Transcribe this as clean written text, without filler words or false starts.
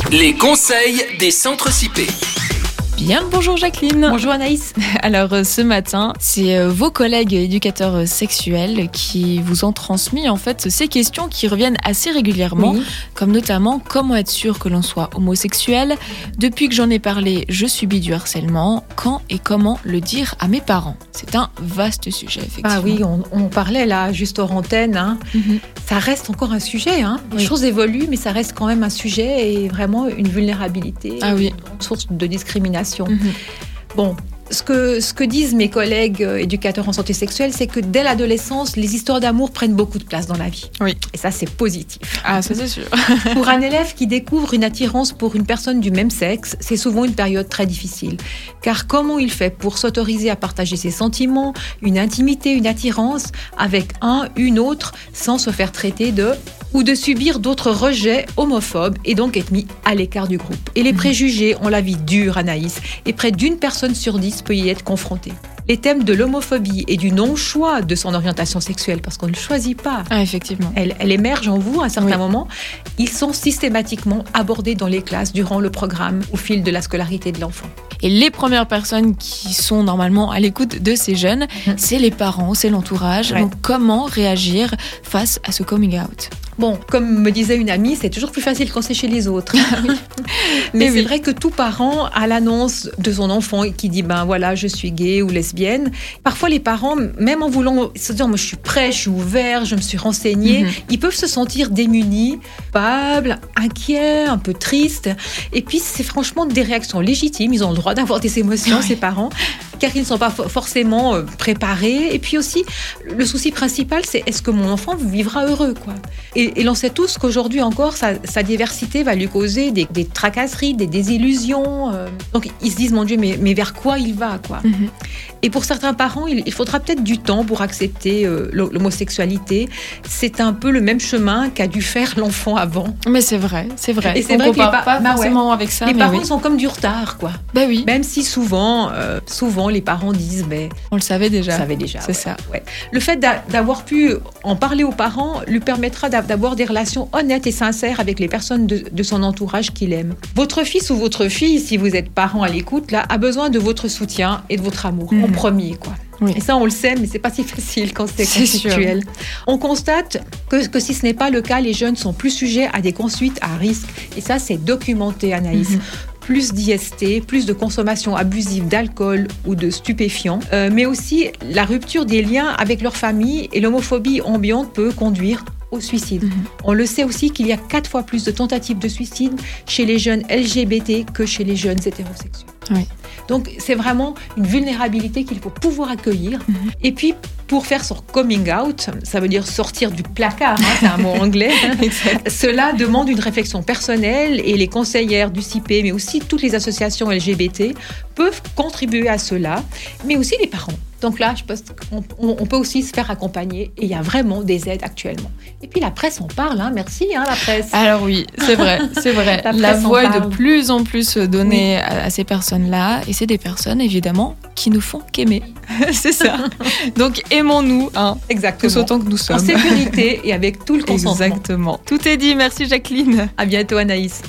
Les conseils des centres CIP. Bien, bonjour Jacqueline. Bonjour Anaïs. Alors ce matin, c'est vos collègues éducateurs sexuels qui vous ont transmis en fait ces questions qui reviennent assez régulièrement, comme notamment comment être sûr que l'on soit homosexuel. Depuis que j'en ai parlé, je subis du harcèlement. Quand et comment le dire à mes parents? C'est un vaste sujet, effectivement. Ah oui, on parlait là juste hors antenne. Ça reste encore un sujet. Les choses évoluent, mais ça reste quand même un sujet et vraiment une vulnérabilité, une source de discrimination. Bon, ce que disent mes collègues éducateurs en santé sexuelle, c'est que dès l'adolescence, les histoires d'amour prennent beaucoup de place dans la vie. Oui. Et ça, c'est positif. Ah, ça c'est sûr. Pour un élève qui découvre une attirance pour une personne du même sexe, c'est souvent une période très difficile. Car comment il fait pour s'autoriser à partager ses sentiments, une intimité, une attirance avec une autre, sans se faire traiter ou de subir d'autres rejets homophobes et donc être mis à l'écart du groupe. Et les préjugés ont la vie dure, Anaïs, et près d'une personne sur 10 peut y être confrontée. Les thèmes de l'homophobie et du non-choix de son orientation sexuelle, parce qu'on ne choisit pas, effectivement. Elle émerge en vous à un certain moment, ils sont systématiquement abordés dans les classes durant le programme au fil de la scolarité de l'enfant. Et les premières personnes qui sont normalement à l'écoute de ces jeunes, c'est les parents, c'est l'entourage. Donc comment réagir face à ce coming out ? Bon, comme me disait une amie, c'est toujours plus facile quand c'est chez les autres. Mais c'est vrai que tout parent, à l'annonce de son enfant qui dit « ben voilà, je suis gay ou lesbienne », parfois les parents, même en voulant se dire « moi je suis prêt, je suis ouvert, je me suis renseigné », ils peuvent se sentir démunis, coupables, inquiets, un peu tristes. Et puis c'est franchement des réactions légitimes, ils ont le droit d'avoir des émotions, ces parents, car ils ne sont pas forcément préparés. Et puis aussi, le souci principal, c'est est-ce que mon enfant vivra heureux, quoi. Et l'on sait tous qu'aujourd'hui encore, sa diversité va lui causer des tracasseries, des désillusions. Donc ils se disent, mon Dieu, mais vers quoi il va, quoi. Et pour certains parents, il faudra peut-être du temps pour accepter l'homosexualité. C'est un peu le même chemin qu'a dû faire l'enfant avant. Mais c'est vrai. Et c'est vrai que pas forcément avec ça. Les parents, ils ont comme du retard, quoi. Oui. Même si souvent, les parents disent, on le savait déjà. C'est ça. Ouais. Le fait d'avoir pu en parler aux parents lui permettra d'avoir des relations honnêtes et sincères avec les personnes de son entourage qu'il aime. Votre fils ou votre fille, si vous êtes parent à l'écoute, là, a besoin de votre soutien et de votre amour en premier, quoi. Oui. Et ça, on le sait, mais c'est pas si facile quand c'est conflictuel. On constate que si ce n'est pas le cas, les jeunes sont plus sujets à des conduites à risque. Et ça, c'est documenté, Anaïs. Plus d'IST, plus de consommation abusive d'alcool ou de stupéfiants, mais aussi la rupture des liens avec leur famille et l'homophobie ambiante peut conduire au suicide. On le sait aussi qu'il y a 4 fois plus de tentatives de suicide chez les jeunes LGBT que chez les jeunes hétérosexuels. Oui. Donc c'est vraiment une vulnérabilité qu'il faut pouvoir accueillir. Et puis pour faire son coming out, ça veut dire sortir du placard, c'est un mot anglais. Cela demande une réflexion personnelle et les conseillères du CIP, mais aussi toutes les associations LGBT peuvent contribuer à cela, mais aussi les parents. Donc là, je pense qu'on peut aussi se faire accompagner et il y a vraiment des aides actuellement. Et puis la presse en parle, merci la presse. Alors oui, c'est vrai. La voix est de plus en plus donnée à ces personnes-là et c'est des personnes évidemment qui nous font qu'aimer. C'est ça. Donc aimons-nous, Exactement. Tous autant que nous sommes. En sécurité et avec tout le consentement. Exactement. Tout est dit, merci Jacqueline. À bientôt Anaïs.